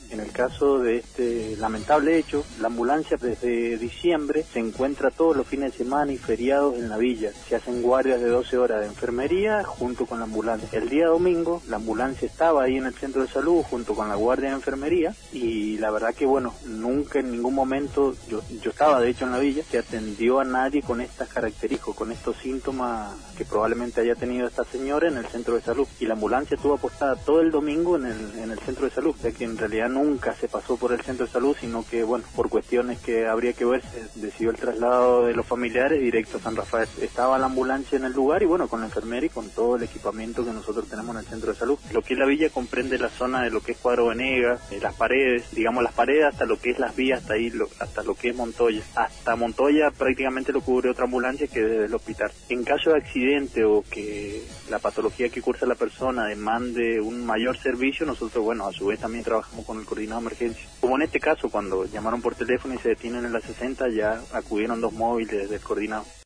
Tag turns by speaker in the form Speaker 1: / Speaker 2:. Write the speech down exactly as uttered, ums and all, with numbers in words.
Speaker 1: En el caso de este lamentable hecho, la ambulancia desde diciembre se encuentra todos los fines de semana y feriados en la villa. Se hacen guardias de doce horas de enfermería junto con la ambulancia. El día domingo la ambulancia estaba ahí en el centro de salud junto con la guardia de enfermería y la verdad que bueno, nunca en ningún momento, yo, yo estaba de hecho en la villa, se atendió a nadie con estas características, con estos síntomas que probablemente haya tenido esta señora en el centro de salud. Y la ambulancia estuvo apostada todo el domingo en el, en el centro de salud, ya que en realidad nunca se pasó por el centro de salud, sino que, bueno, por cuestiones que habría que ver, se decidió el traslado de los familiares directo a San Rafael. Estaba la ambulancia en el lugar y, bueno, con la enfermera y con todo el equipamiento que nosotros tenemos en el centro de salud. Lo que es la villa comprende la zona de lo que es Cuadro Venegas, eh, las paredes, digamos las paredes hasta lo que es las vías, hasta ahí, lo, hasta lo que es Montoya. Hasta Montoya prácticamente lo cubre otra ambulancia que desde el hospital. En caso de accidente o que la patología que cursa la persona demande un mayor servicio, nosotros, bueno, a su vez también trabajamos con el coordinado de emergencia. Como en este caso, cuando llamaron por teléfono y se detienen en la sesenta, ya acudieron dos móviles del coordinado.